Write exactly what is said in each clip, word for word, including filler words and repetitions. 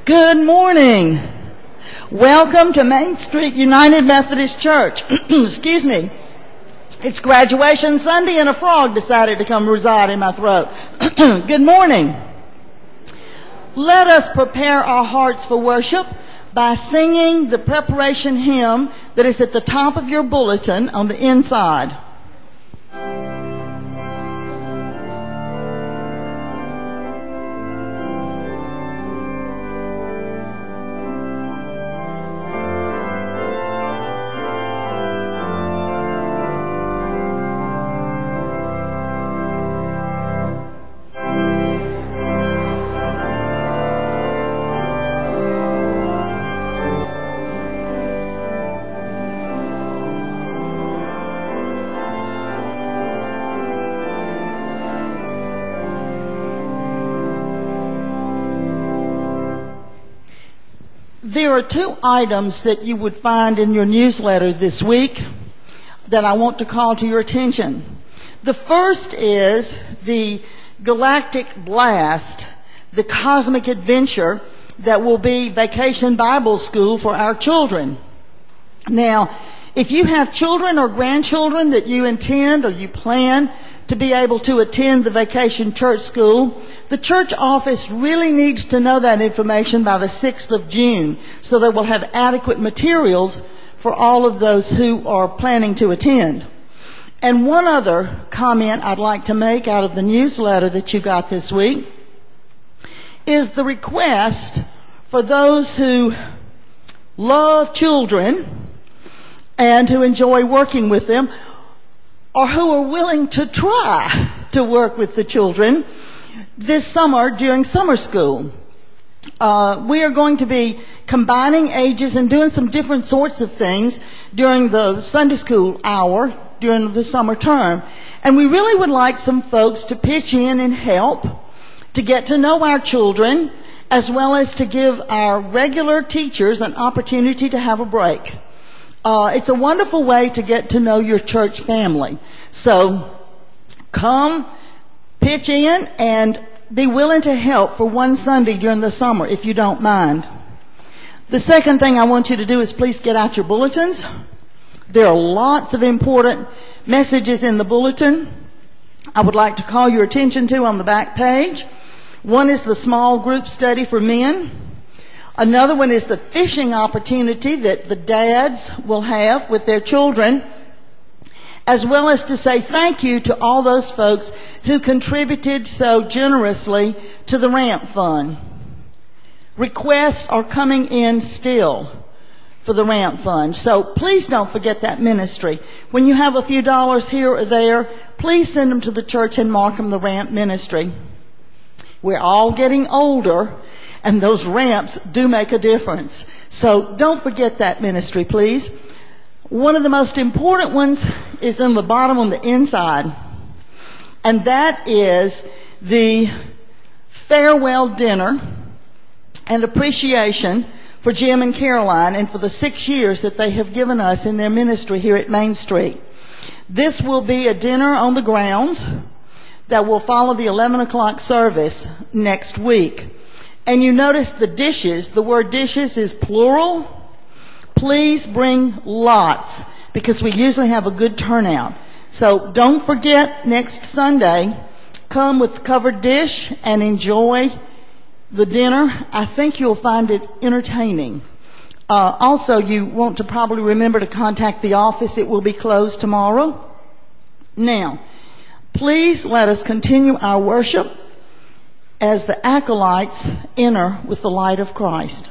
Good morning. Welcome to Main Street United Methodist Church. Excuse me. It's graduation Sunday and a frog decided to come reside in my throat. Good morning. Let us prepare our hearts for worship by singing the preparation hymn that is at the top of your bulletin on the inside. There are two items that you would find in your newsletter this week that I want to call to your attention. The first is the Galactic Blast, the cosmic adventure that will be Vacation Bible School for our children. Now, if you have children or grandchildren that you intend or you plan to be able to attend the Vacation Church School, the church office really needs to know that information by the sixth of June so that we'll have adequate materials for all of those who are planning to attend. And one other comment I'd like to make out of the newsletter that you got this week is the request for those who love children and who enjoy working with them, or who are willing to try to work with the children this summer during summer school. Uh, we are going to be combining ages and doing some different sorts of things during the Sunday school hour during the summer term. And we really would like some folks to pitch in and help to get to know our children, as well as to give our regular teachers an opportunity to have a break. Uh, it's a wonderful way to get to know your church family. So come, pitch in, and be willing to help for one Sunday during the summer, if you don't mind. The second thing I want you to do is please get out your bulletins. There are lots of important messages in the bulletin I would like to call your attention to on the back page. One is the small group study for men. Another one is the fishing opportunity that the dads will have with their children, as well as to say thank you to all those folks who contributed so generously to the Ramp Fund. Requests are coming in still for the Ramp Fund, so please don't forget that ministry. When you have a few dollars here or there, please send them to the church and mark them the Ramp Ministry. We're all getting older, and those ramps do make a difference. So don't forget that ministry, please. One of the most important ones is in the bottom on the inside, and that is the farewell dinner and appreciation for Jim and Caroline and for the six years that they have given us in their ministry here at Main Street. This will be a dinner on the grounds that will follow the eleven o'clock service next week. And you notice the dishes, the word dishes is plural. Please bring lots, because we usually have a good turnout. So don't forget, next Sunday, come with covered dish and enjoy the dinner. I think you'll find it entertaining. Uh, also, you want to probably remember to contact the office. It will be closed tomorrow. Now, please let us continue our worship as the acolytes enter with the light of Christ.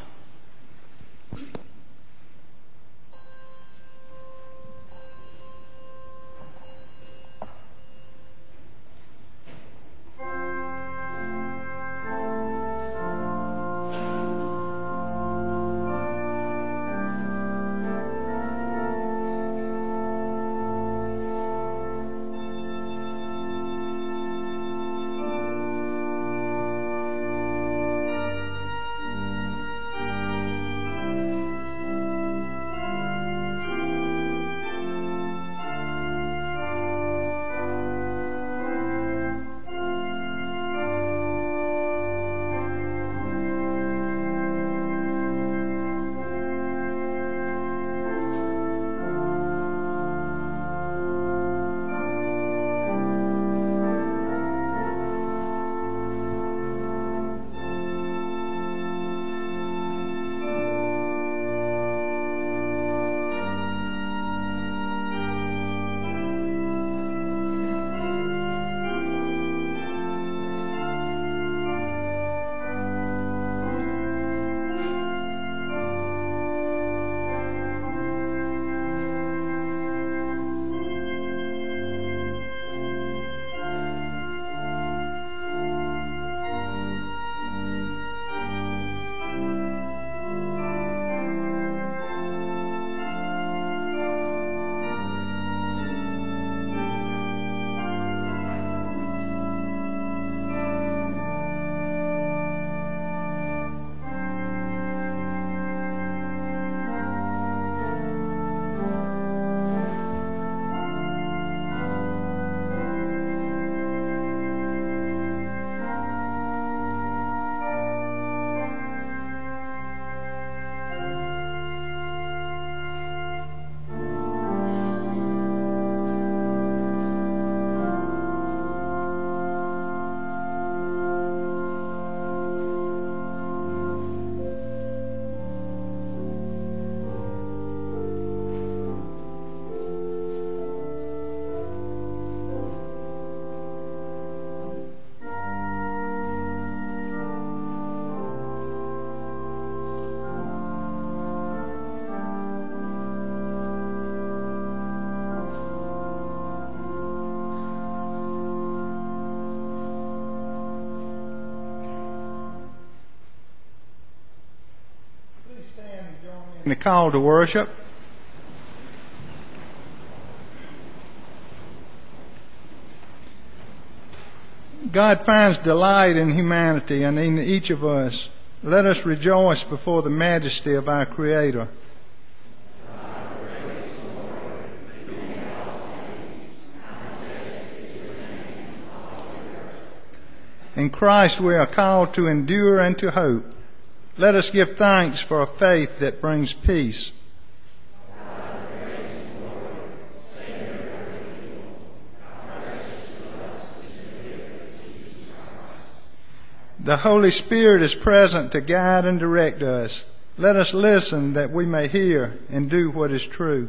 The call to worship. God finds delight in humanity and in each of us. Let us rejoice before the majesty of our Creator. In Christ we are called to endure and to hope. Let us give thanks for a faith that brings peace. The Holy Spirit is present to guide and direct us. Let us listen that we may hear and do what is true.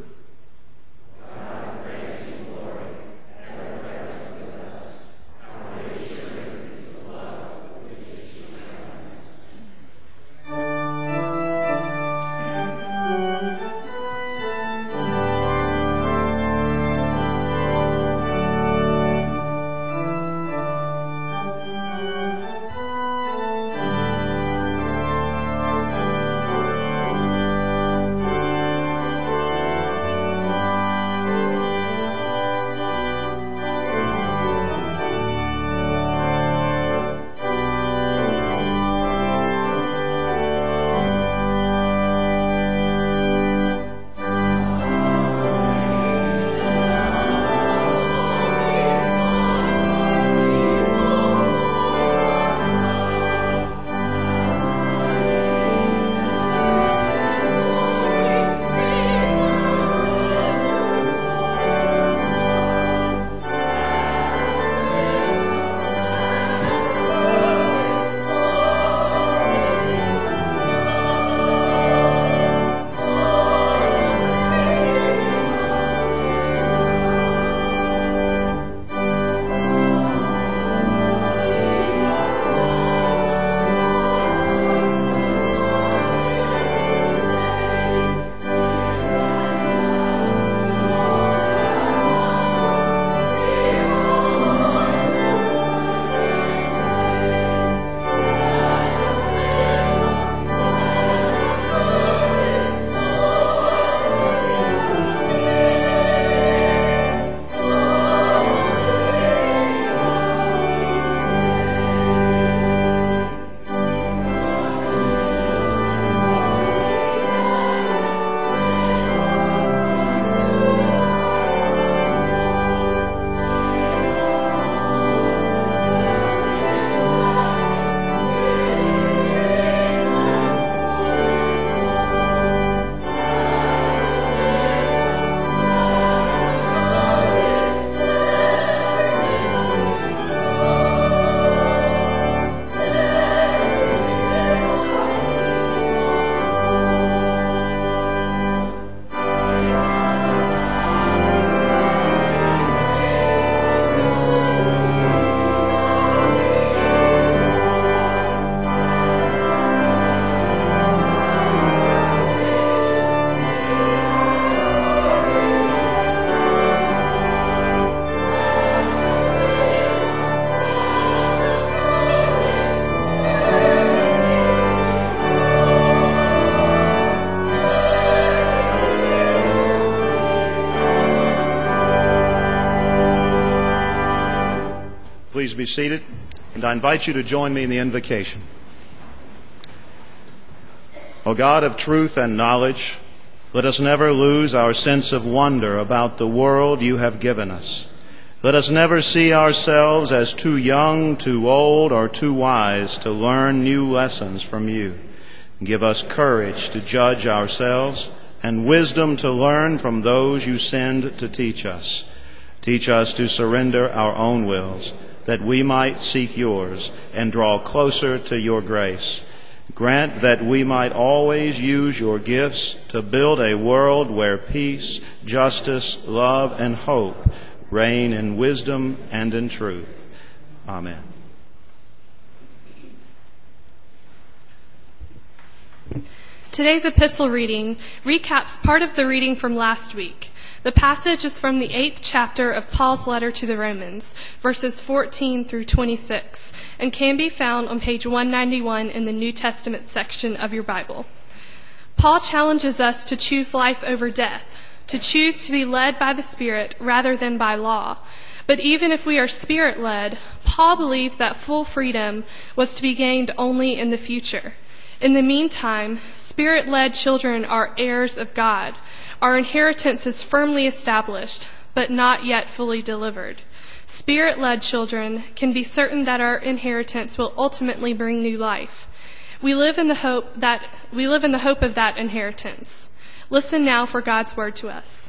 Please be seated, and I invite you to join me in the invocation. O God of truth and knowledge, let us never lose our sense of wonder about the world you have given us. Let us never see ourselves as too young, too old, or too wise to learn new lessons from you. Give us courage to judge ourselves and wisdom to learn from those you send to teach us. Teach us to surrender our own wills, that we might seek yours and draw closer to your grace. Grant that we might always use your gifts to build a world where peace, justice, love, and hope reign in wisdom and in truth. Amen. Today's epistle reading recaps part of the reading from last week. The passage is from the eighth chapter of Paul's letter to the Romans, verses fourteen through twenty-six, and can be found on page one ninety-one in the New Testament section of your Bible. Paul challenges us to choose life over death, to choose to be led by the Spirit rather than by law. But even if we are Spirit-led, Paul believed that full freedom was to be gained only in the future. In the meantime, Spirit-led children are heirs of God. Our inheritance is firmly established, but not yet fully delivered. Spirit-led children can be certain that our inheritance will ultimately bring new life. We live in the hope that we live in the hope of that inheritance. Listen now for God's word to us.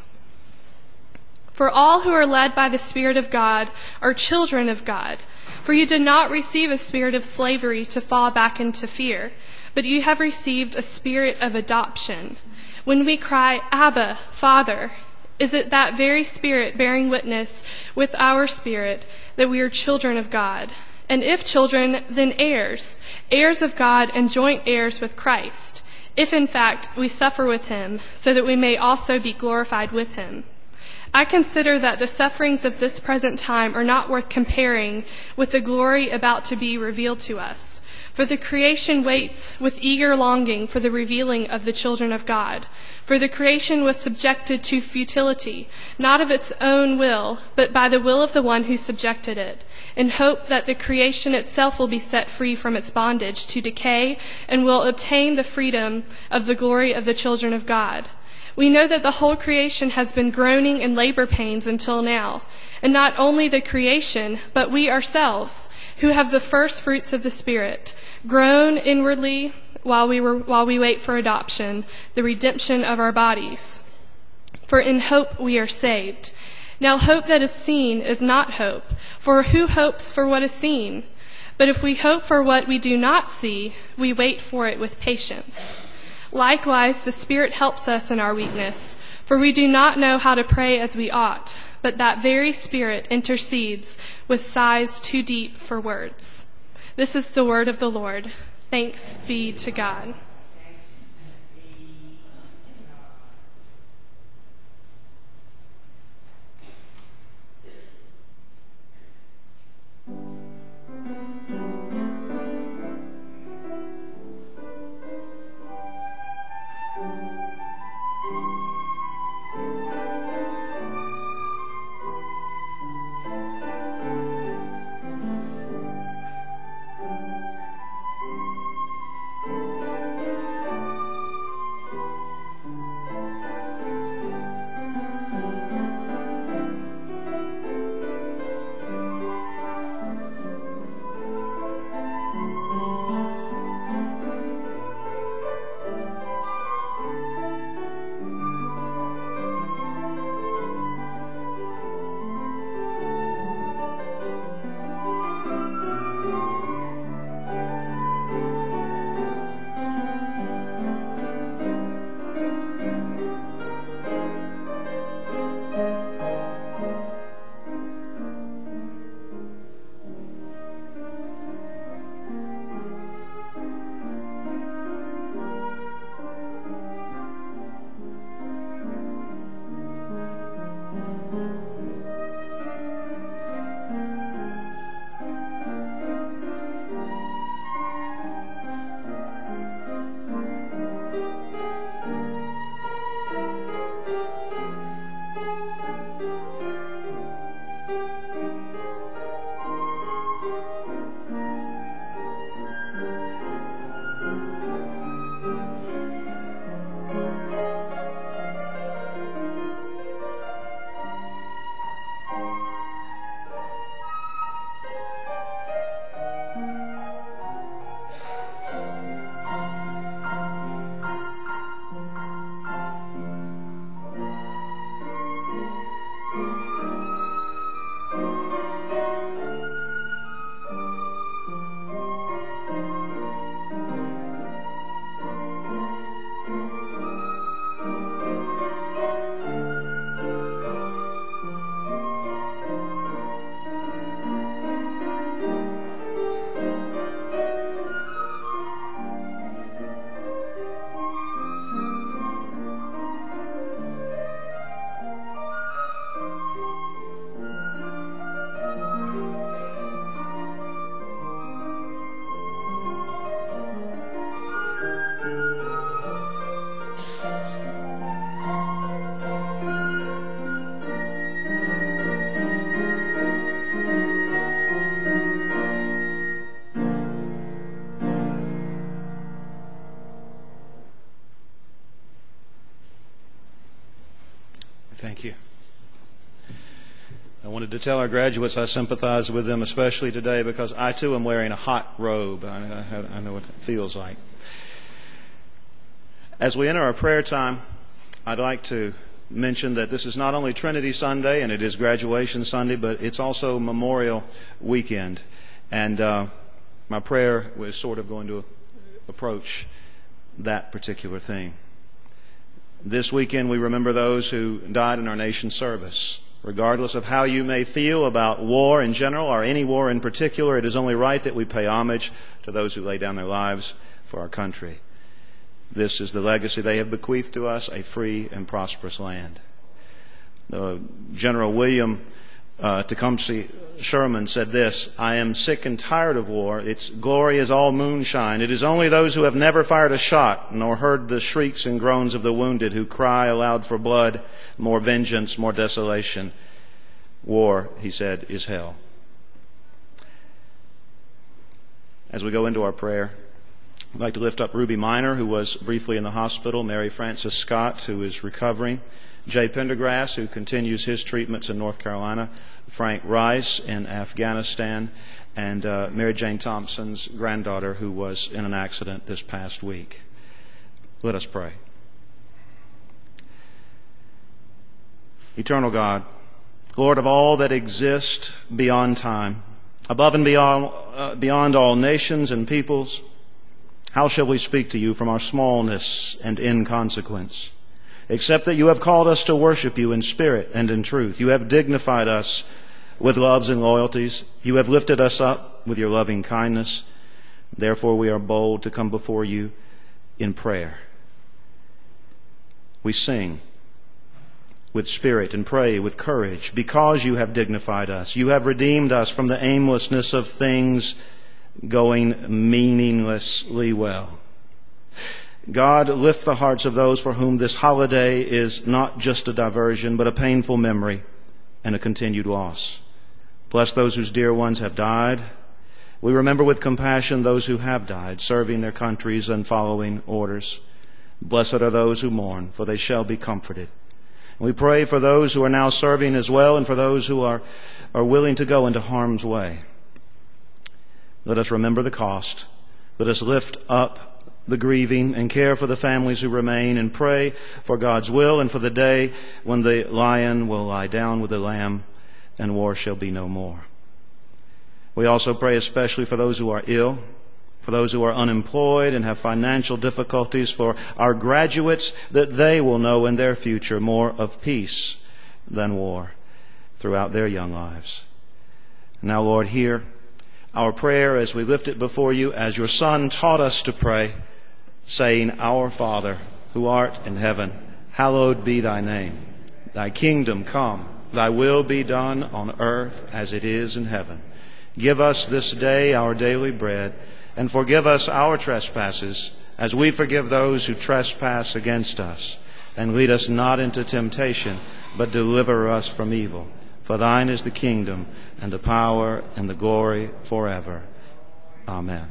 For all who are led by the Spirit of God are children of God. For you did not receive a spirit of slavery to fall back into fear, but you have received a spirit of adoption. When we cry, Abba, Father, is it that very Spirit bearing witness with our spirit that we are children of God? And if children, then heirs, heirs of God and joint heirs with Christ, if in fact we suffer with him, so that we may also be glorified with him. I consider that the sufferings of this present time are not worth comparing with the glory about to be revealed to us. For the creation waits with eager longing for the revealing of the children of God. For the creation was subjected to futility, not of its own will, but by the will of the one who subjected it, in hope that the creation itself will be set free from its bondage to decay and will obtain the freedom of the glory of the children of God. We know that the whole creation has been groaning in labor pains until now, and not only the creation, but we ourselves, who have the first fruits of the Spirit, groan inwardly while we were, while we wait for adoption, the redemption of our bodies. For in hope we are saved. Now hope that is seen is not hope, for who hopes for what is seen? But if we hope for what we do not see, we wait for it with patience. Likewise, the Spirit helps us in our weakness, for we do not know how to pray as we ought, but that very Spirit intercedes with sighs too deep for words. This is the word of the Lord. Thanks be to God. I wanted to tell our graduates I sympathize with them, especially today, because I too am wearing a hot robe. I, I, I know what it feels like. As we enter our prayer time, I'd like to mention that this is not only Trinity Sunday and it is graduation Sunday, but it's also Memorial Weekend. And uh, my prayer was sort of going to approach that particular thing. This weekend we remember those who died in our nation's service. Regardless of how you may feel about war in general or any war in particular, it is only right that we pay homage to those who lay down their lives for our country. This is the legacy they have bequeathed to us, a free and prosperous land. Uh, General William uh, Tecumseh Sherman said this, "I am sick and tired of war. Its glory is all moonshine. It is only those who have never fired a shot nor heard the shrieks and groans of the wounded who cry aloud for blood, more vengeance, more desolation. War," he said, "is hell." As we go into our prayer, I'd like to lift up Ruby Minor, who was briefly in the hospital, Mary Frances Scott, who is recovering, Jay Pendergrass, who continues his treatments in North Carolina, Frank Rice in Afghanistan, and uh, Mary Jane Thompson's granddaughter, who was in an accident this past week. Let us pray. Eternal God, Lord of all that exist beyond time, above and beyond, uh, beyond all nations and peoples, how shall we speak to you from our smallness and inconsequence, except that you have called us to worship you in spirit and in truth. You have dignified us with loves and loyalties. You have lifted us up with your loving kindness. Therefore we are bold to come before you in prayer. We sing with spirit and pray with courage because you have dignified us. You have redeemed us from the aimlessness of things going meaninglessly well. God, lift the hearts of those for whom this holiday is not just a diversion, but a painful memory and a continued loss. Bless those whose dear ones have died. We remember with compassion those who have died, serving their countries and following orders. Blessed are those who mourn, for they shall be comforted. We pray for those who are now serving as well and for those who are, are willing to go into harm's way. Let us remember the cost. Let us lift up the grieving and care for the families who remain and pray for God's will and for the day when the lion will lie down with the lamb and war shall be no more. We also pray especially for those who are ill, for those who are unemployed and have financial difficulties, for our graduates, that they will know in their future more of peace than war throughout their young lives. Now, Lord, hear our prayer as we lift it before you as your Son taught us to pray, saying, Our Father, who art in heaven, hallowed be thy name. Thy kingdom come, thy will be done on earth as it is in heaven. Give us this day our daily bread, and forgive us our trespasses, as we forgive those who trespass against us. And lead us not into temptation, but deliver us from evil. For thine is the kingdom, and the power, and the glory forever. Amen.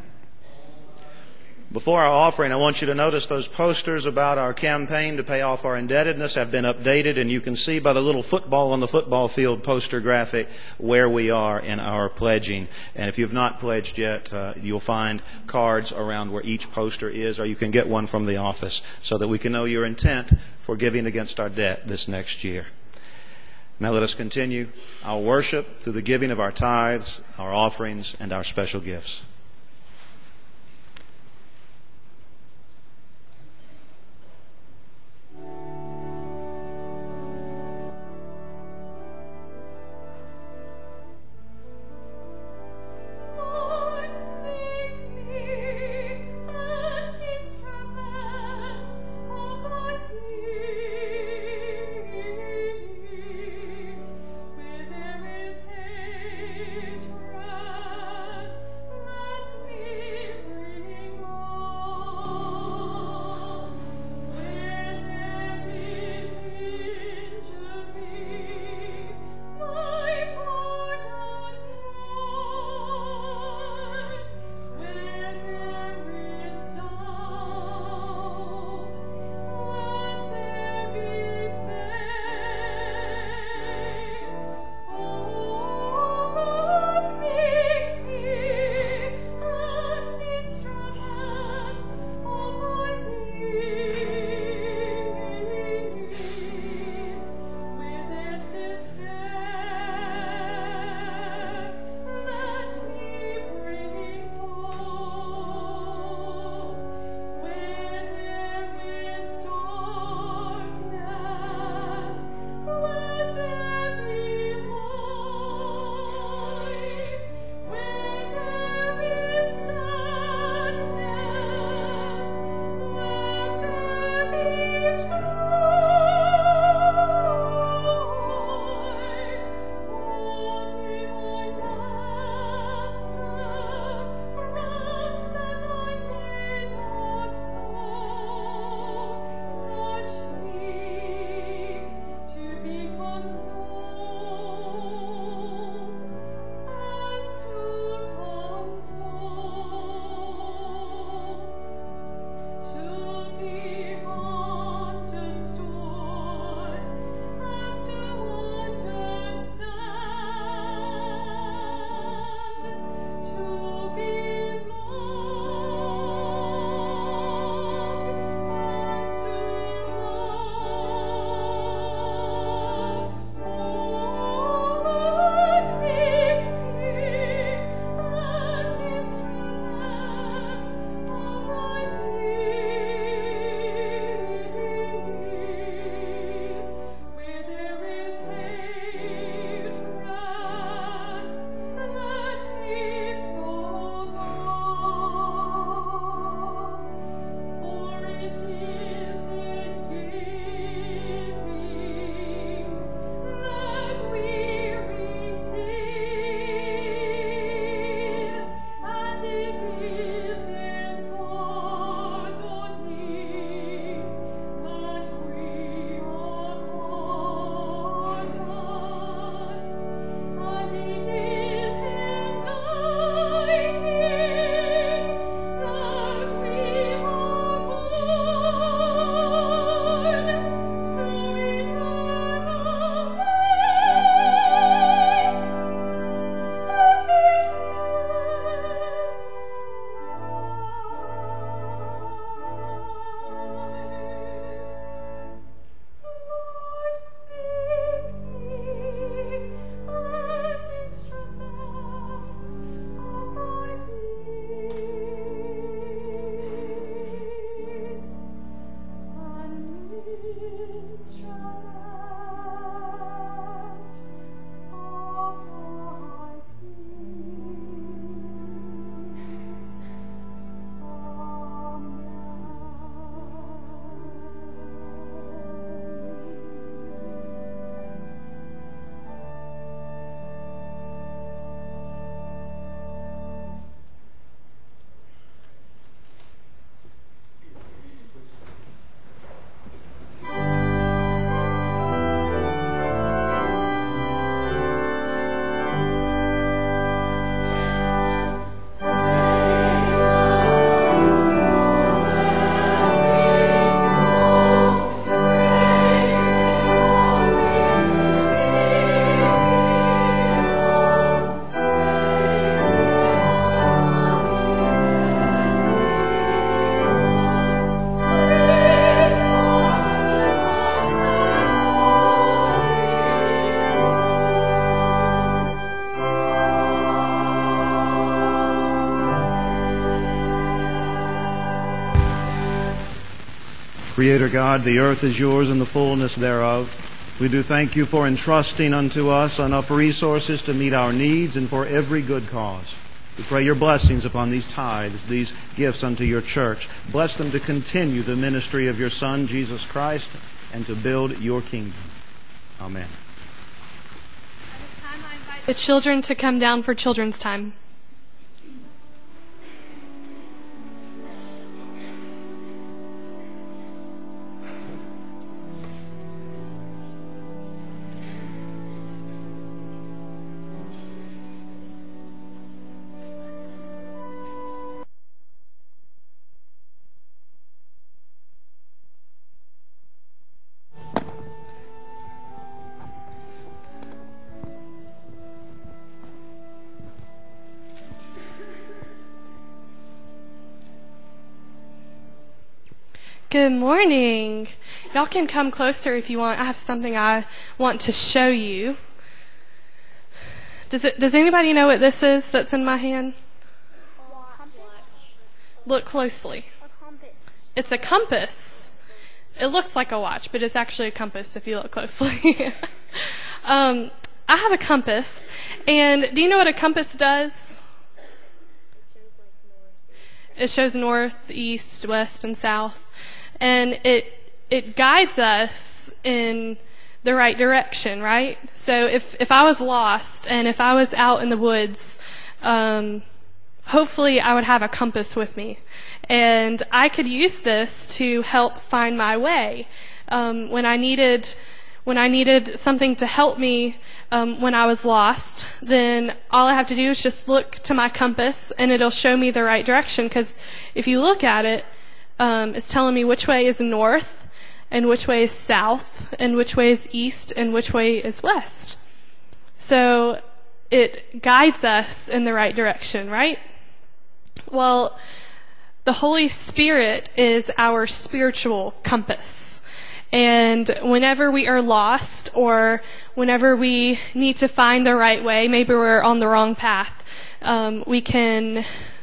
Before our offering, I want you to notice those posters about our campaign to pay off our indebtedness have been updated, and you can see by the little football on the football field poster graphic where we are in our pledging. And if you've not pledged yet, uh, you'll find cards around where each poster is, or you can get one from the office so that we can know your intent for giving against our debt this next year. Now let us continue our worship through the giving of our tithes, our offerings, and our special gifts. Where there is hatred, Creator God, the earth is yours and the fullness thereof. We do thank you for entrusting unto us enough resources to meet our needs and for every good cause. We pray your blessings upon these tithes, these gifts unto your church. Bless them to continue the ministry of your Son, Jesus Christ, and to build your kingdom. Amen. At this time, I invite the children to come down for children's time. Good morning. Y'all can come closer if you want. I have something I want to show you. Does it? Does anybody know what this is that's in my hand? A compass. Look closely. A compass. It's a compass. It looks like a watch, but it's actually a compass if you look closely. um, I have a compass, and do you know what a compass does? It shows north, east, west, and south. And it it guides us in the right direction, right? So if, if I was lost and if I was out in the woods, um, hopefully I would have a compass with me. And I could use this to help find my way. Um, when I needed when I needed something to help me um, when I was lost, then all I have to do is just look to my compass and it'll show me the right direction. Because if you look at it, Um, it's telling me which way is north and which way is south and which way is east and which way is west. So it guides us in the right direction, right? Well, the Holy Spirit is our spiritual compass. And whenever we are lost or whenever we need to find the right way, maybe we're on the wrong path, um, we can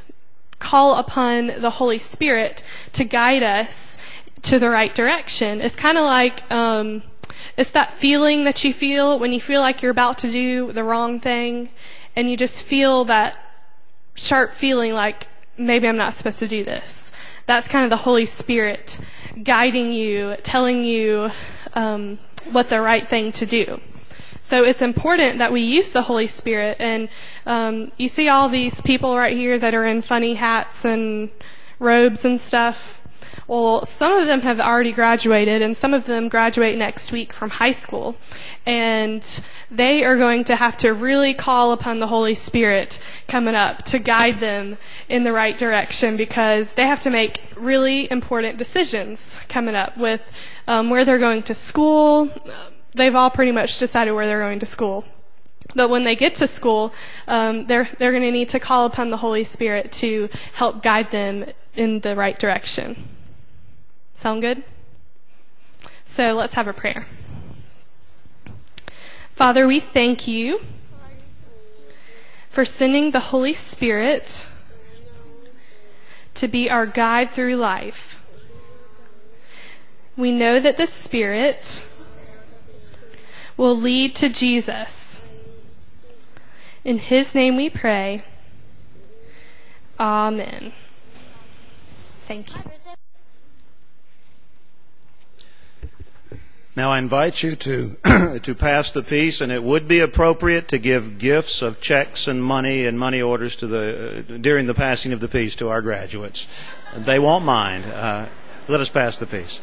call upon the Holy Spirit to guide us to the right direction. It's kind of like, um, it's that feeling that you feel when you feel like you're about to do the wrong thing, and you just feel that sharp feeling like, maybe I'm not supposed to do this. That's kind of the Holy Spirit guiding you, telling you um, what the right thing to do. So it's important that we use the Holy Spirit. And um, you see all these people right here that are in funny hats and robes and stuff. Well, some of them have already graduated, and some of them graduate next week from high school. And they are going to have to really call upon the Holy Spirit coming up to guide them in the right direction, because they have to make really important decisions coming up with um, where they're going to school. They've all pretty much decided where they're going to school. But when they get to school, um, they're they're going to need to call upon the Holy Spirit to help guide them in the right direction. Sound good? So let's have a prayer. Father, we thank you for sending the Holy Spirit to be our guide through life. We know that the Spirit will lead to Jesus. In his name we pray. Amen. Thank you. Now I invite you to to pass the peace, and it would be appropriate to give gifts of checks and money and money orders to the uh, during the passing of the peace to our graduates. They won't mind. Uh, let us pass the peace.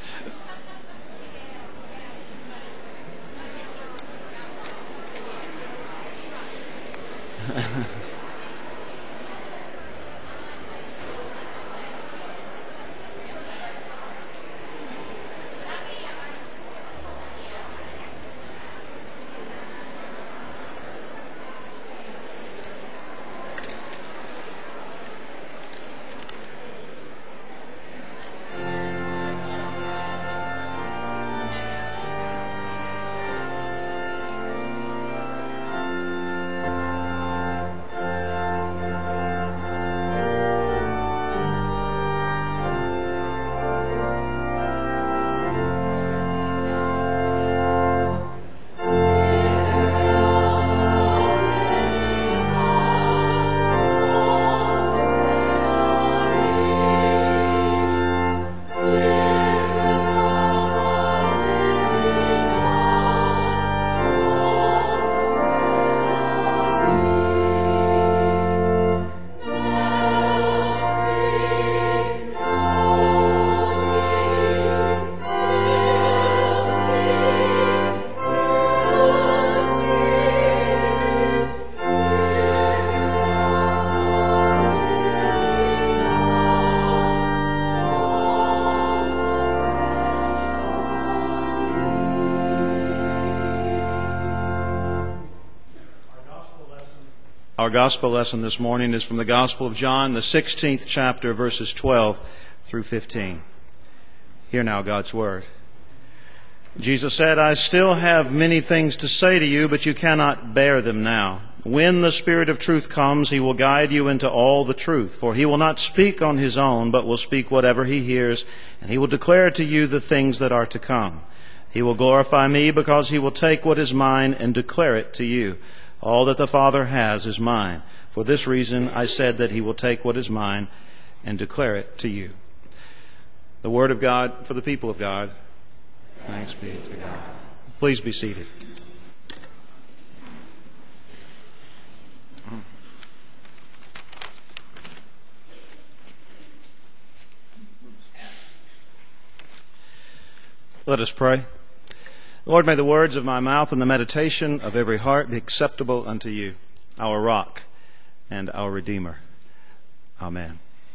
Our gospel lesson this morning is from the Gospel of John, the sixteenth chapter, verses twelve through fifteen. Hear now God's word. Jesus said, I still have many things to say to you, but you cannot bear them now. When the Spirit of truth comes, He will guide you into all the truth. For He will not speak on His own, but will speak whatever He hears, and He will declare to you the things that are to come. He will glorify Me, because He will take what is mine and declare it to you. All that the Father has is mine. For this reason I said that He will take what is mine and declare it to you. The word of God for the people of God. Thanks be to God. Please be seated. Let us pray. Lord, may the words of my mouth and the meditation of every heart be acceptable unto you, our rock and our Redeemer. Amen.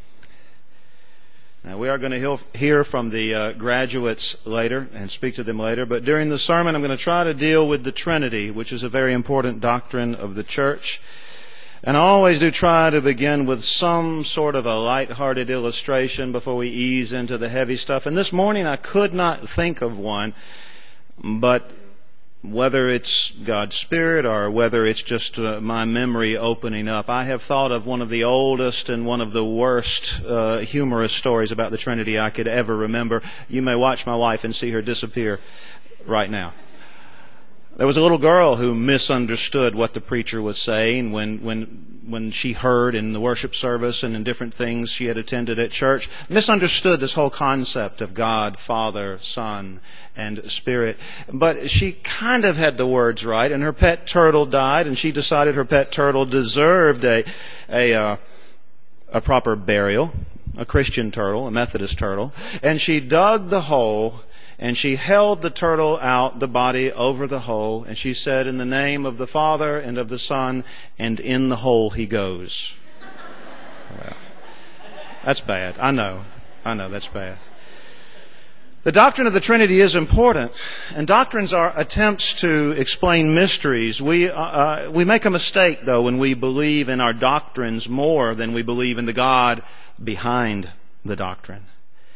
Now, we are going to hear from the uh, graduates later and speak to them later, but during the sermon I'm going to try to deal with the Trinity, which is a very important doctrine of the church. And I always do try to begin with some sort of a light-hearted illustration before we ease into the heavy stuff. And this morning I could not think of one, but whether it's God's Spirit or whether it's just uh, my memory opening up, I have thought of one of the oldest and one of the worst uh, humorous stories about the Trinity I could ever remember. You may watch my wife and see her disappear right now. There was a little girl who misunderstood what the preacher was saying when, when, when she heard in the worship service and in different things she had attended at church. Misunderstood this whole concept of God, Father, Son, and Spirit. But she kind of had the words right, and her pet turtle died, and she decided her pet turtle deserved a, a, uh, a proper burial, a Christian turtle, a Methodist turtle. And she dug the hole, and she held the turtle out, the body, over the hole, and she said, in the name of the Father and of the Son, and in the hole he goes. Well, that's bad. I know. I know that's bad. The doctrine of the Trinity is important, and doctrines are attempts to explain mysteries. We, uh, we make a mistake, though, when we believe in our doctrines more than we believe in the God behind the doctrine.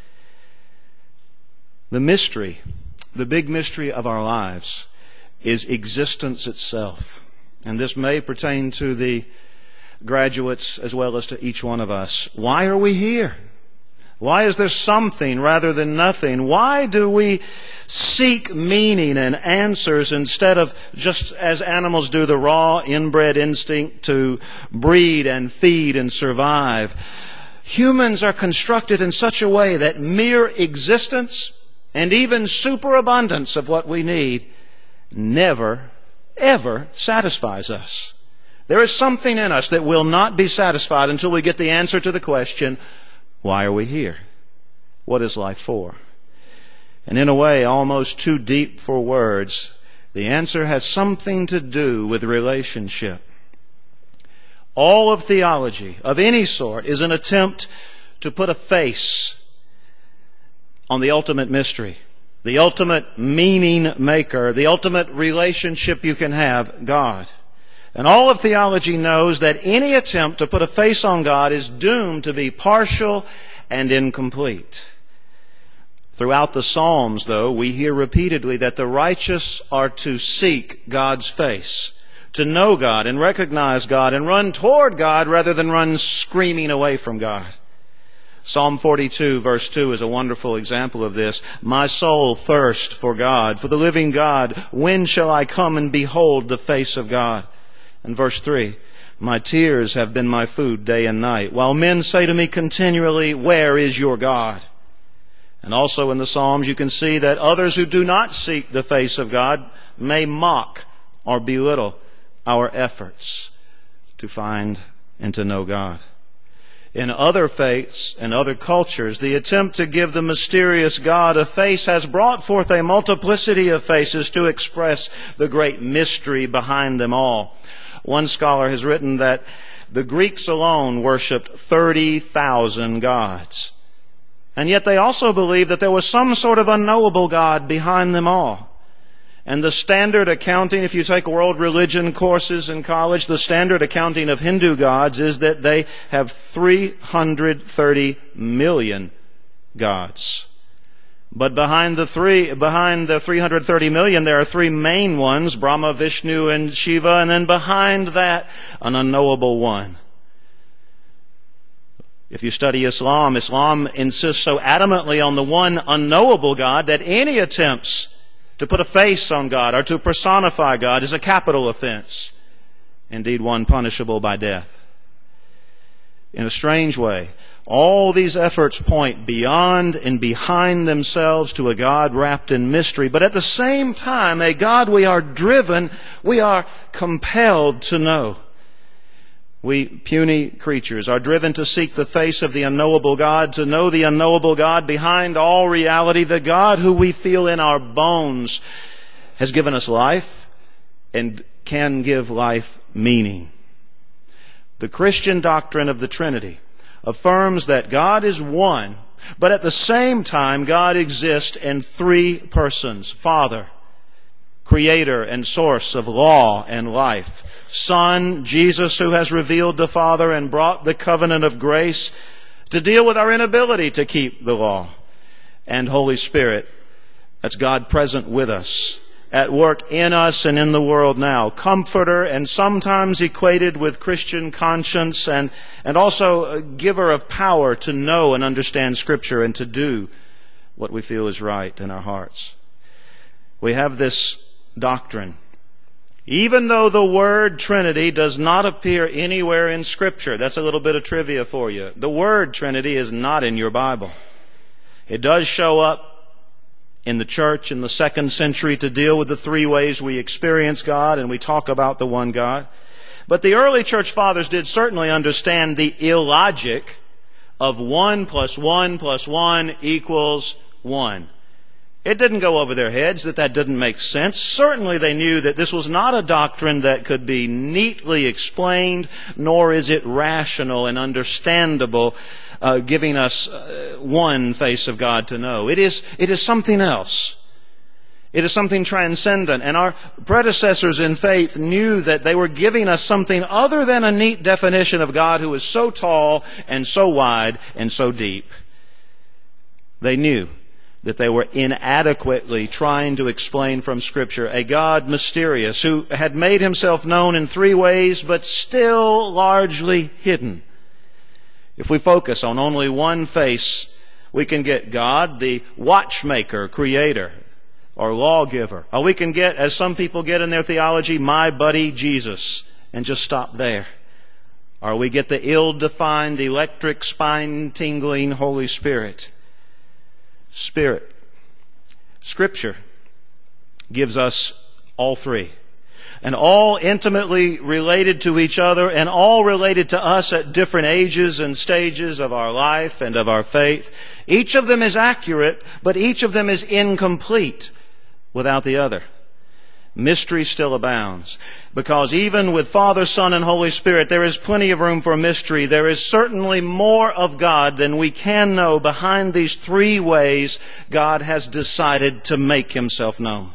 The mystery, the big mystery of our lives, is existence itself. And this may pertain to the graduates as well as to each one of us. Why are we here? Why is there something rather than nothing? Why do we seek meaning and answers instead of just as animals do, the raw inbred instinct to breed and feed and survive? Humans are constructed in such a way that mere existence and even superabundance of what we need never, ever satisfies us. There is something in us that will not be satisfied until we get the answer to the question, why are we here? What is life for? And in a way almost too deep for words, the answer has something to do with relationship. All of theology of any sort is an attempt to put a face on the ultimate mystery, the ultimate meaning maker, the ultimate relationship you can have, God. And all of theology knows that any attempt to put a face on God is doomed to be partial and incomplete. Throughout the Psalms, though, we hear repeatedly that the righteous are to seek God's face, to know God and recognize God and run toward God rather than run screaming away from God. Psalm forty-two, verse two is a wonderful example of this. My soul thirsts for God, for the living God. When shall I come and behold the face of God? And verse three, my tears have been my food day and night, while men say to me continually, where is your God? And also in the Psalms you can see that others who do not seek the face of God may mock or belittle our efforts to find and to know God. In other faiths and other cultures, the attempt to give the mysterious God a face has brought forth a multiplicity of faces to express the great mystery behind them all. One scholar has written that the Greeks alone worshipped thirty thousand gods. And yet they also believed that there was some sort of unknowable God behind them all. And the standard accounting, if you take world religion courses in college, the standard accounting of Hindu gods is that they have three hundred thirty million gods. But behind the three, behind the three hundred thirty million, there are three main ones, Brahma, Vishnu, and Shiva, and then behind that, an unknowable one. If you study Islam, Islam insists so adamantly on the one unknowable God that any attempts to put a face on God or to personify God is a capital offense, indeed one punishable by death. In a strange way, all these efforts point beyond and behind themselves to a God wrapped in mystery, but at the same time, a God we are driven, we are compelled to know. We puny creatures are driven to seek the face of the unknowable God, to know the unknowable God behind all reality. The God who we feel in our bones has given us life and can give life meaning. The Christian doctrine of the Trinity affirms that God is one, but at the same time God exists in three persons: Father, Creator and source of law and life; Son, Jesus, who has revealed the Father and brought the covenant of grace to deal with our inability to keep the law; and Holy Spirit, that's God present with us, at work in us and in the world now, comforter and sometimes equated with Christian conscience, and, and also a giver of power to know and understand Scripture and to do what we feel is right in our hearts. We have this doctrine, even though the word Trinity does not appear anywhere in Scripture. That's a little bit of trivia for you. The word Trinity is not in your Bible. It does show up in the church in the second century to deal with the three ways we experience God, and we talk about the one God. But the early church fathers did certainly understand the illogic of one plus one plus one equals one. It didn't go over their heads that that didn't make sense. Certainly they knew that this was not a doctrine that could be neatly explained, nor is it rational and understandable, uh, giving us uh, one face of God to know. It is, it is something else. It is something transcendent. And our predecessors in faith knew that they were giving us something other than a neat definition of God who is so tall and so wide and so deep. They knew that they were inadequately trying to explain from Scripture a God mysterious who had made himself known in three ways but still largely hidden. If we focus on only one face, we can get God, the watchmaker, creator, or lawgiver. Or we can get, as some people get in their theology, my buddy Jesus, and just stop there. Or we get the ill-defined, electric, spine-tingling Holy Spirit. Spirit. Scripture gives us all three, and all intimately related to each other, and all related to us at different ages and stages of our life and of our faith. Each of them is accurate, but each of them is incomplete without the other. Mystery still abounds, because even with Father, Son, and Holy Spirit, there is plenty of room for mystery. There is certainly more of God than we can know behind these three ways God has decided to make himself known.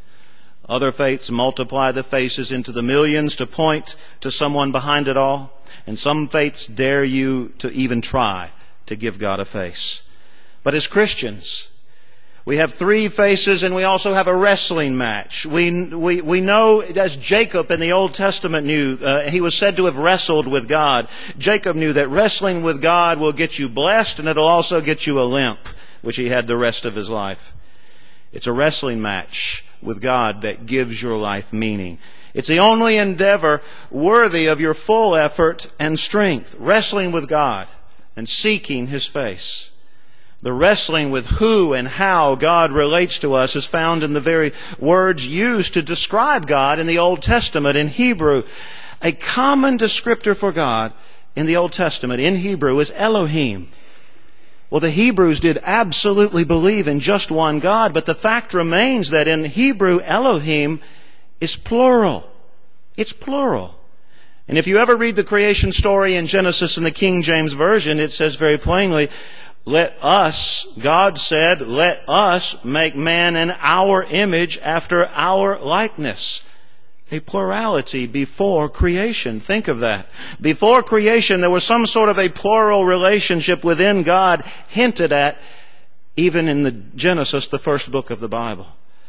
Other faiths multiply the faces into the millions to point to someone behind it all, and some faiths dare you to even try to give God a face. But as Christians, we have three faces, and we also have a wrestling match. We we we know, as Jacob in the Old Testament knew, uh, he was said to have wrestled with God. Jacob knew that wrestling with God will get you blessed, and it'll also get you a limp, which he had the rest of his life. It's a wrestling match with God that gives your life meaning. It's the only endeavor worthy of your full effort and strength, wrestling with God and seeking His face. The wrestling with who and how God relates to us is found in the very words used to describe God in the Old Testament in Hebrew. A common descriptor for God in the Old Testament in Hebrew is Elohim. Well, the Hebrews did absolutely believe in just one God, but the fact remains that in Hebrew, Elohim is plural. It's plural. And if you ever read the creation story in Genesis in the King James Version, it says very plainly, Let us, God said, let us make man in our image after our likeness. A plurality before creation. Think of that. Before creation, there was some sort of a plural relationship within God hinted at even in the Genesis, the first book of the Bible.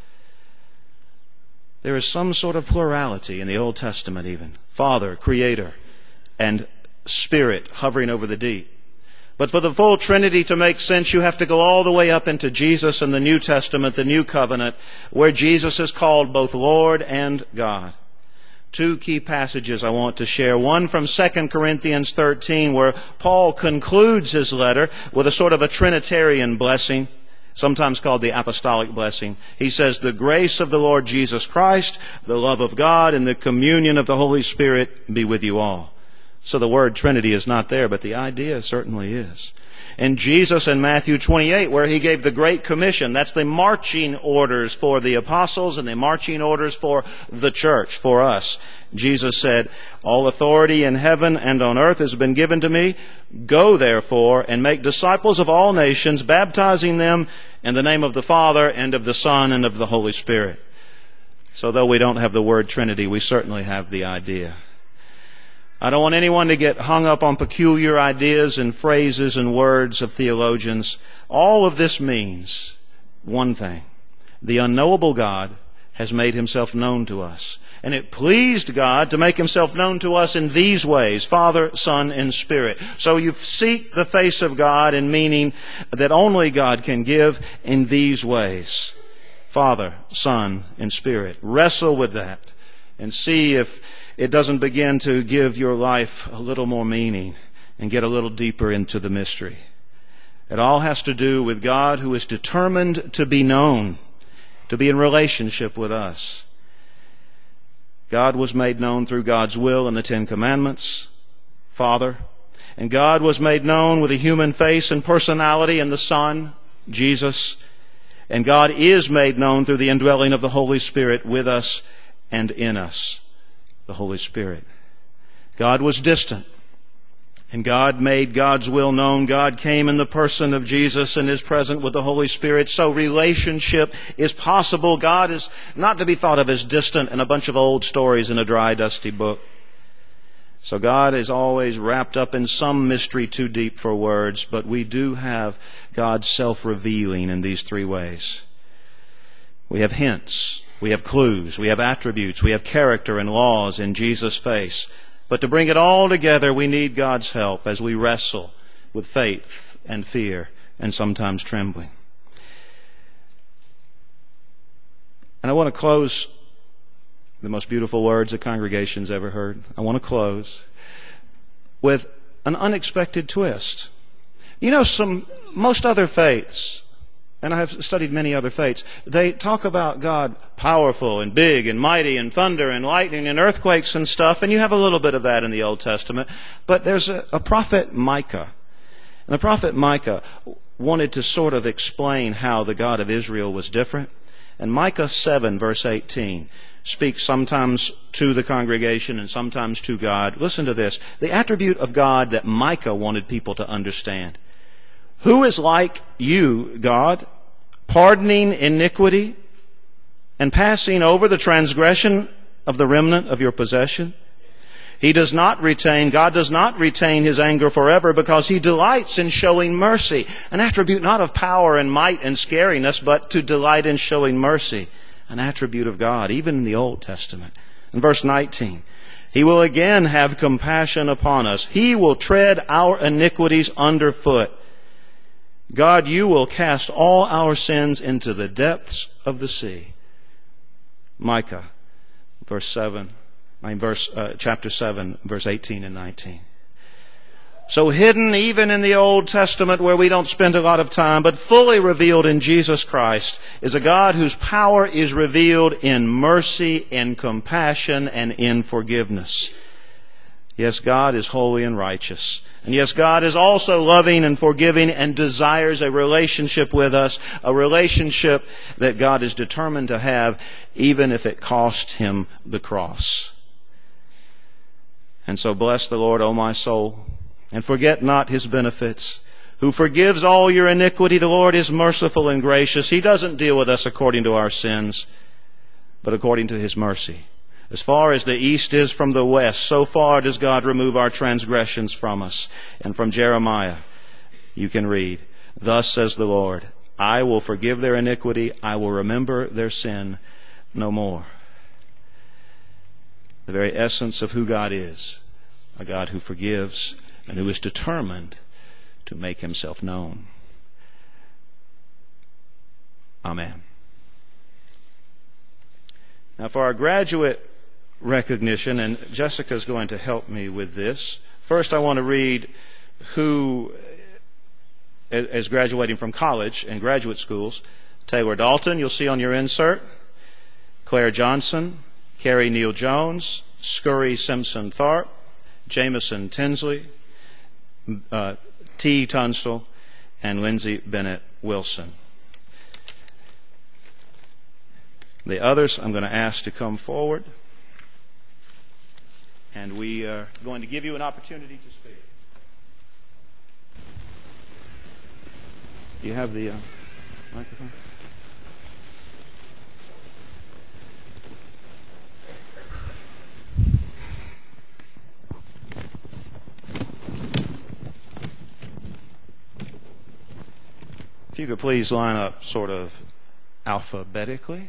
There is some sort of plurality in the Old Testament even. Father, Creator, and Spirit hovering over the deep. But for the full Trinity to make sense, you have to go all the way up into Jesus and the New Testament, the New Covenant, where Jesus is called both Lord and God. Two key passages I want to share. One from Second Corinthians thirteen, where Paul concludes his letter with a sort of a Trinitarian blessing, sometimes called the apostolic blessing. He says, "The grace of the Lord Jesus Christ, the love of God, and the communion of the Holy Spirit be with you all." So the word Trinity is not there, but the idea certainly is. And Jesus in Matthew twenty-eight, where He gave the Great Commission, that's the marching orders for the apostles and the marching orders for the church, for us. Jesus said, "All authority in heaven and on earth has been given to me. Go therefore and make disciples of all nations, baptizing them in the name of the Father and of the Son and of the Holy Spirit." So though we don't have the word Trinity, we certainly have the idea. I don't want anyone to get hung up on peculiar ideas and phrases and words of theologians. All of this means one thing. The unknowable God has made Himself known to us. And it pleased God to make Himself known to us in these ways, Father, Son, and Spirit. So you seek the face of God in meaning that only God can give in these ways. Father, Son, and Spirit. Wrestle with that and see if it doesn't begin to give your life a little more meaning and get a little deeper into the mystery. It all has to do with God who is determined to be known, to be in relationship with us. God was made known through God's will in the Ten Commandments, Father. And God was made known with a human face and personality in the Son, Jesus. And God is made known through the indwelling of the Holy Spirit with us and in us. The Holy Spirit. God was distant, and God made God's will known. God came in the person of Jesus and is present with the Holy Spirit. So relationship is possible. God is not to be thought of as distant and a bunch of old stories in a dry, dusty book. So God is always wrapped up in some mystery too deep for words, but we do have God self-revealing in these three ways. We have hints. We have clues, we have attributes, we have character and laws in Jesus' face. But to bring it all together, we need God's help as we wrestle with faith and fear and sometimes trembling. And I want to close the most beautiful words the congregation's ever heard. I want to close with an unexpected twist. You know, some most other faiths, and I have studied many other faiths, they talk about God powerful and big and mighty and thunder and lightning and earthquakes and stuff, and you have a little bit of that in the Old Testament. But there's a, a prophet Micah. And the prophet Micah wanted to sort of explain how the God of Israel was different. And Micah seven, verse eighteen, speaks sometimes to the congregation and sometimes to God. Listen to this. The attribute of God that Micah wanted people to understand. Who is like you, God, pardoning iniquity and passing over the transgression of the remnant of your possession? He does not retain, God does not retain His anger forever because He delights in showing mercy. An attribute not of power and might and scariness, but to delight in showing mercy. An attribute of God, even in the Old Testament. In verse nineteen, He will again have compassion upon us. He will tread our iniquities underfoot. God, you will cast all our sins into the depths of the sea. Micah, verse seven, I mean, verse uh, chapter seven, verse eighteen and nineteen. So hidden even in the Old Testament, where we don't spend a lot of time, but fully revealed in Jesus Christ, is a God whose power is revealed in mercy, in compassion, and in forgiveness. Yes, God is holy and righteous. And yes, God is also loving and forgiving and desires a relationship with us, a relationship that God is determined to have, even if it cost Him the cross. And so bless the Lord, O my soul, and forget not His benefits, who forgives all your iniquity. The Lord is merciful and gracious. He doesn't deal with us according to our sins, but according to His mercy. As far as the east is from the west, so far does God remove our transgressions from us. And from Jeremiah, you can read, thus says the Lord, I will forgive their iniquity. I will remember their sin no more. The very essence of who God is, a God who forgives and who is determined to make Himself known. Amen. Now for our graduate recognition, and Jessica's going to help me with this. First, I want to read who is graduating from college and graduate schools. Taylor Dalton, you'll see on your insert. Claire Johnson, Carrie Neal Jones, Scurry Simpson Tharp, Jameson Tinsley, uh, T. Tunstall, and Lindsay Bennett Wilson. The others I'm going to ask to come forward. And we are going to give you an opportunity to speak. Do you have the uh, microphone? If you could please line up sort of alphabetically.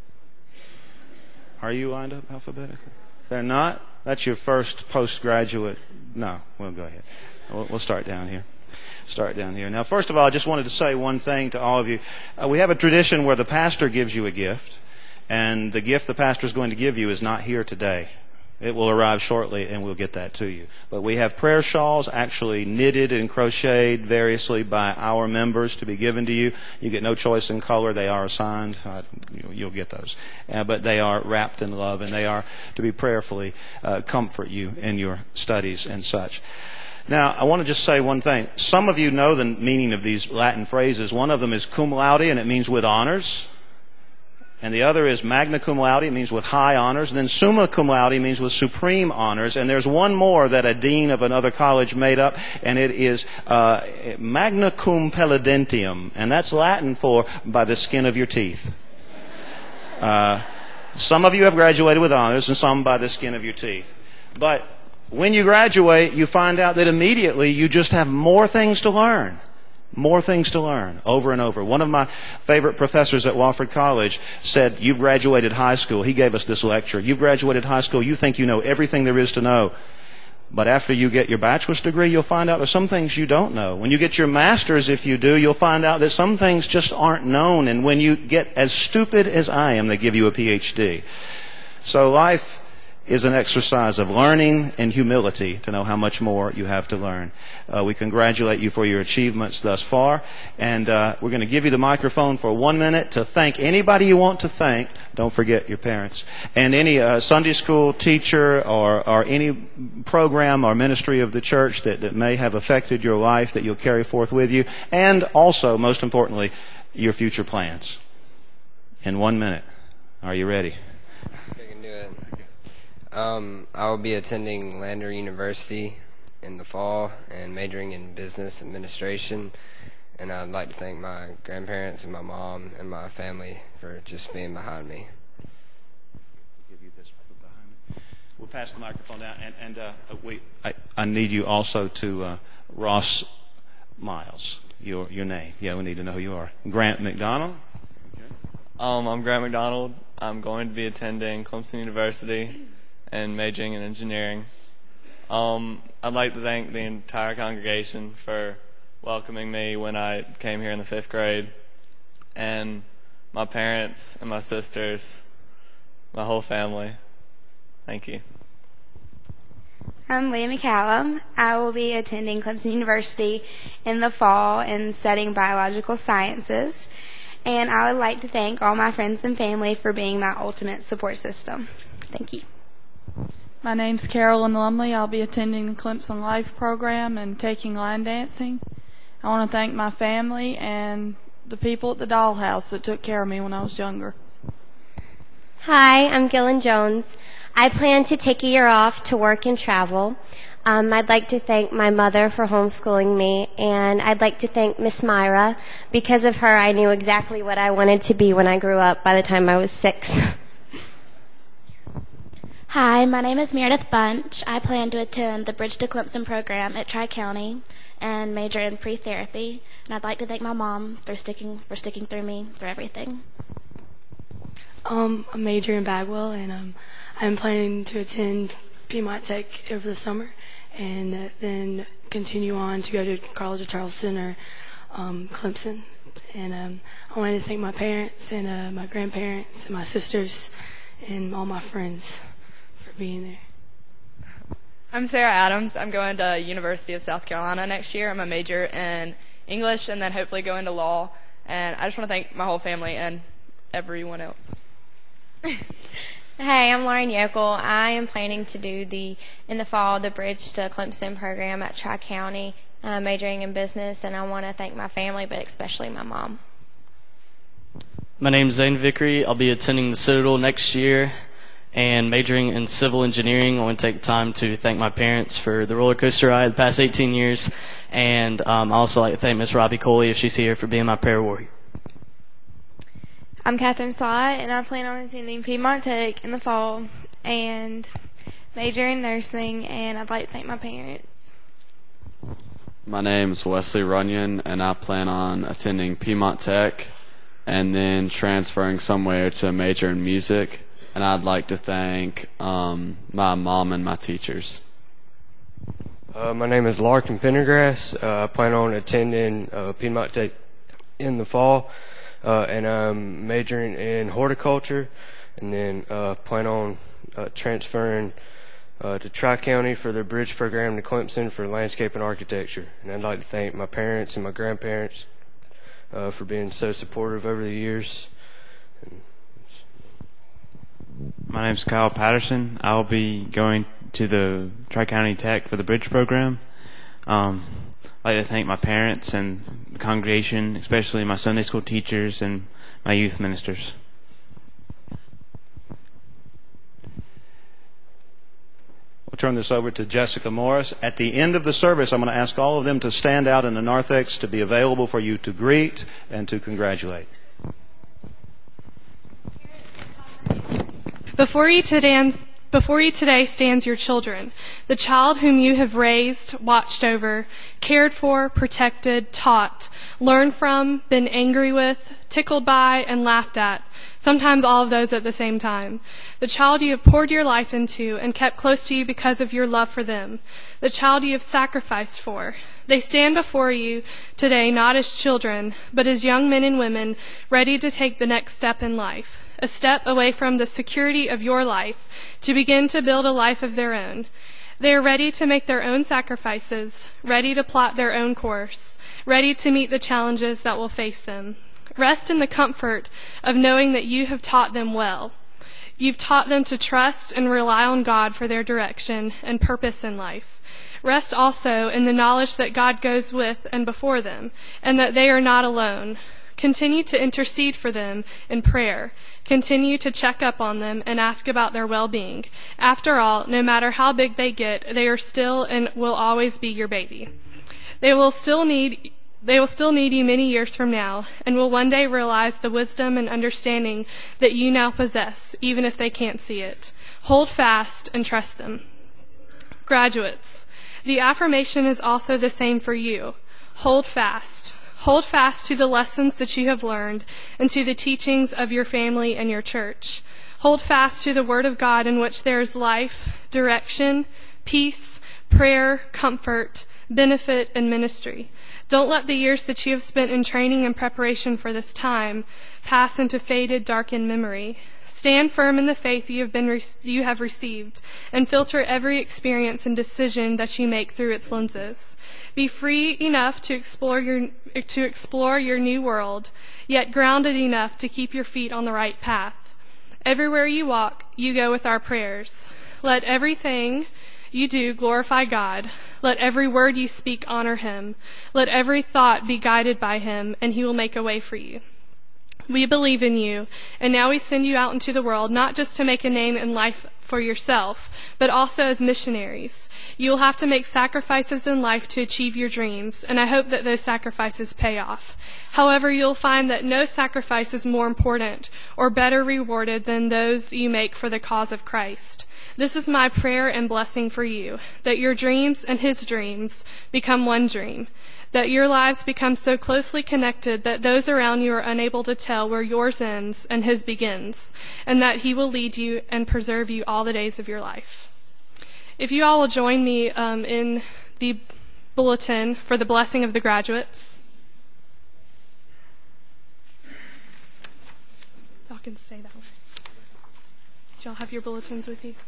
Are you lined up alphabetically? They're not? That's your first postgraduate. No, we'll go ahead. We'll, we'll start down here. Start down here. Now, first of all, I just wanted to say one thing to all of you. Uh, we have a tradition where the pastor gives you a gift, and the gift the pastor is going to give you is not here today. It will arrive shortly, and we'll get that to you. But we have prayer shawls actually knitted and crocheted variously by our members to be given to you. You get no choice in color. They are assigned. Uh, you'll get those. Uh, but they are wrapped in love, and they are to be prayerfully uh, comfort you in your studies and such. Now, I want to just say one thing. Some of you know the meaning of these Latin phrases. One of them is cum laude, and it means with honors. And the other is magna cum laude, means with high honors. And then summa cum laude means with supreme honors. And there's one more that a dean of another college made up, and it is uh, magna cum pallidentium. And that's Latin for by the skin of your teeth. Uh, some of you have graduated with honors, and some by the skin of your teeth. But when you graduate, you find out that immediately you just have more things to learn. More things to learn over and over. One of my favorite professors at Wofford College said, you've graduated high school. He gave us this lecture. You've graduated high school. You think you know everything there is to know. But after you get your bachelor's degree, you'll find out there's some things you don't know. When you get your master's, if you do, you'll find out that some things just aren't known. And when you get as stupid as I am, they give you a P H D. So life is an exercise of learning and humility to know how much more you have to learn. Uh, we congratulate you for your achievements thus far. And uh, we're going to give you the microphone for one minute to thank anybody you want to thank. Don't forget your parents. And any uh, Sunday school teacher or, or any program or ministry of the church that, that may have affected your life that you'll carry forth with you. And also, most importantly, your future plans. In one minute. Are you ready? I can do it. Um, I will be attending Lander University in the fall and majoring in business administration. And I'd like to thank my grandparents and my mom and my family for just being behind me. Give you this behind me. We'll pass the microphone down. And, and uh, wait, I, I need you also to uh, Ross Miles, your your name. Yeah, we need to know who you are. Grant McDonald. Okay. Um, I'm Grant McDonald. I'm going to be attending Clemson University and majoring in engineering. Um, I'd like to thank the entire congregation for welcoming me when I came here in the fifth grade, and my parents and my sisters, my whole family. Thank you. I'm Leah McCallum. I will be attending Clemson University in the fall and studying biological sciences. And I would like to thank all my friends and family for being my ultimate support system. Thank you. My name's Carolyn Lumley. I'll be attending the Clemson Life program and taking line dancing. I want to thank my family and the people at the dollhouse that took care of me when I was younger. Hi, I'm Gillen Jones. I plan to take a year off to work and travel. Um, I'd like to thank my mother for homeschooling me, and I'd like to thank Miss Myra. Because of her, I knew exactly what I wanted to be when I grew up by the time I was six. Hi, my name is Meredith Bunch. I plan to attend the Bridge to Clemson program at Tri-County and major in pre-therapy. And I'd like to thank my mom for sticking for sticking through me through everything. Um, I major in Bagwell, and um, I'm planning to attend Piedmont Tech over the summer, and uh, then continue on to go to College of Charleston or um, Clemson. And um, I wanted to thank my parents and uh, my grandparents and my sisters and all my friends for being there. I'm Sarah Adams. I'm going to University of South Carolina next year. I'm a major in English and then hopefully go into law. And I just want to thank my whole family and everyone else. Hey, I'm Lauren Yokel. I am planning to do the in the fall the Bridge to Clemson program at Tri-County, uh, majoring in business, and I want to thank my family, but especially my mom. My name is Zane Vickery. I'll be attending the Citadel next year and majoring in civil engineering. I want to take time to thank my parents for the roller coaster ride the past eighteen years, and um, I also like to thank Miss Robbie Coley, if she's here, for being my prayer warrior. I'm Catherine Slott, and I plan on attending Piedmont Tech in the fall and major in nursing, and I'd like to thank my parents. My name is Wesley Runyon, and I plan on attending Piedmont Tech and then transferring somewhere to major in music. And I'd like to thank um, my mom and my teachers. Uh, my name is Larkin Pendergrass. Uh, I plan on attending uh, Piedmont Tech in the fall, uh, and I'm majoring in horticulture, and then uh, plan on uh, transferring uh, to Tri-County for the bridge program to Clemson for landscape and architecture. And I'd like to thank my parents and my grandparents uh, for being so supportive over the years. My name's Kyle Patterson. I'll be going to the Tri-County Tech for the Bridge program. Um, I'd like to thank my parents and the congregation, especially my Sunday school teachers and my youth ministers. We'll turn this over to Jessica Morris. At the end of the service, I'm going to ask all of them to stand out in the narthex to be available for you to greet and to congratulate. Before you today, before you today stands your children, the child whom you have raised, watched over, cared for, protected, taught, learned from, been angry with, tickled by, and laughed at, sometimes all of those at the same time. The child you have poured your life into and kept close to you because of your love for them. The child you have sacrificed for. They stand before you today not as children, but as young men and women ready to take the next step in life. A step away from the security of your life to begin to build a life of their own. They are ready to make their own sacrifices, ready to plot their own course, ready to meet the challenges that will face them. Rest in the comfort of knowing that you have taught them well. You've taught them to trust and rely on God for their direction and purpose in life. Rest also in the knowledge that God goes with and before them, and that they are not alone. Continue to intercede for them in prayer. Continue to check up on them and ask about their well-being. After all, no matter how big they get, they are still and will always be your baby. They will still need They will still need you many years from now, and will one day realize the wisdom and understanding that you now possess, even if they can't see it. Hold fast and trust them. Graduates, the affirmation is also the same for you. Hold fast. Hold fast to the lessons that you have learned and to the teachings of your family and your church. Hold fast to the Word of God, in which there is life, direction, peace, prayer, comfort, benefit, and ministry. Don't let the years that you have spent in training and preparation for this time pass into faded, darkened memory. Stand firm in the faith you have been you have received, and filter every experience and decision that you make through its lenses. Be free enough to explore your to explore your new world, yet grounded enough to keep your feet on the right path. Everywhere you walk, you go with our prayers. Let everything you do glorify God. Let every word you speak honor Him. Let every thought be guided by Him, and He will make a way for you. We believe in you, and now we send you out into the world, not just to make a name in life for yourself, but also as missionaries. You will have to make sacrifices in life to achieve your dreams, and I hope that those sacrifices pay off. However, you'll find that no sacrifice is more important or better rewarded than those you make for the cause of Christ. This is my prayer and blessing for you, that your dreams and his dreams become one dream, that your lives become so closely connected that those around you are unable to tell where yours ends and his begins, and that he will lead you and preserve you all the days of your life. If you all will join me um, in the bulletin for the blessing of the graduates. Y'all can stay that way. Do y'all have your bulletins with you?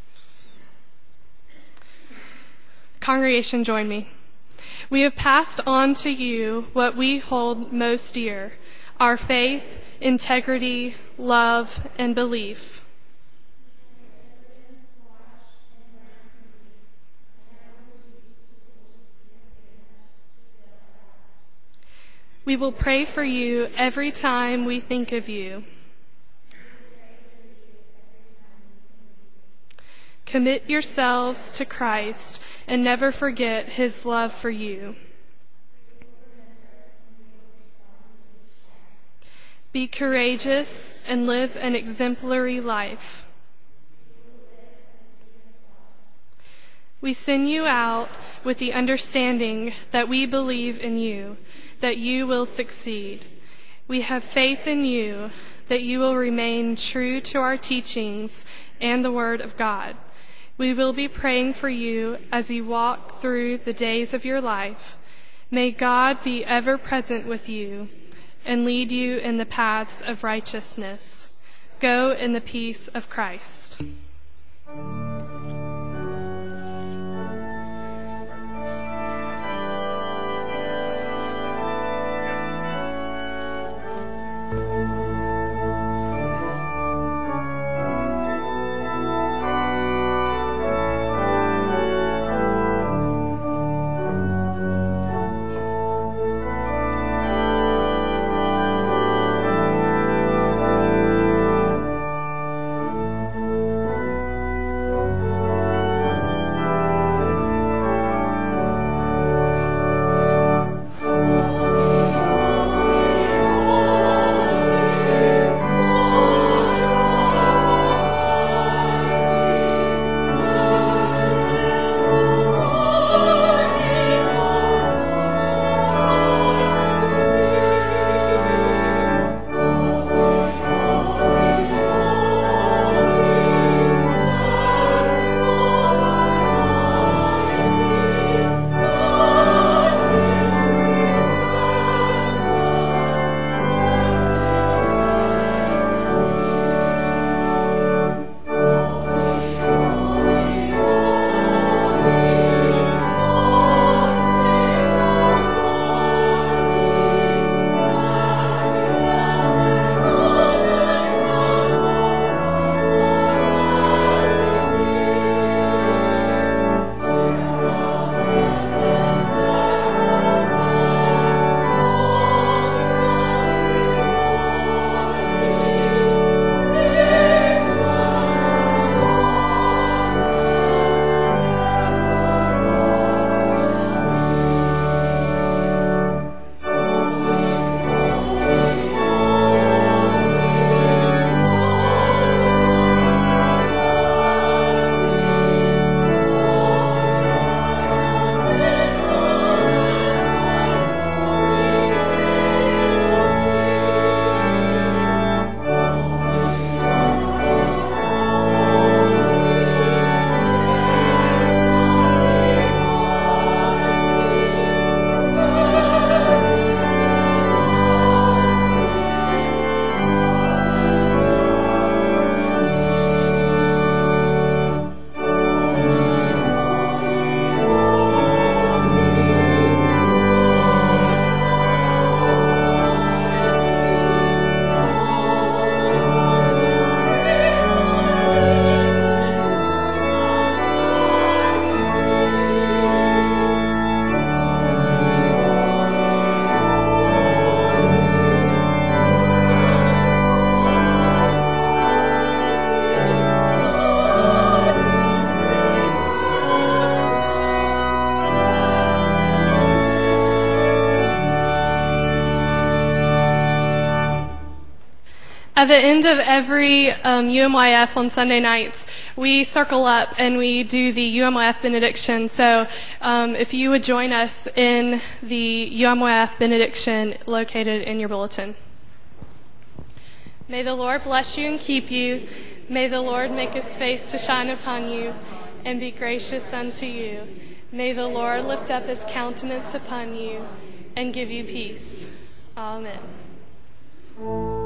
Congregation, join me. We have passed on to you what we hold most dear, our faith, integrity, love, and belief. We will pray for you every time we think of you. Commit yourselves to Christ and never forget his love for you. Be courageous and live an exemplary life. We send you out with the understanding that we believe in you, that you will succeed. We have faith in you, that you will remain true to our teachings and the Word of God. We will be praying for you as you walk through the days of your life. May God be ever present with you and lead you in the paths of righteousness. Go in the peace of Christ. At the end of every um, U M Y F on Sunday nights, we circle up and we do the U M Y F benediction. So um, if you would join us in the U M Y F benediction located in your bulletin. May the Lord bless you and keep you. May the Lord make his face to shine upon you and be gracious unto you. May the Lord lift up his countenance upon you and give you peace. Amen.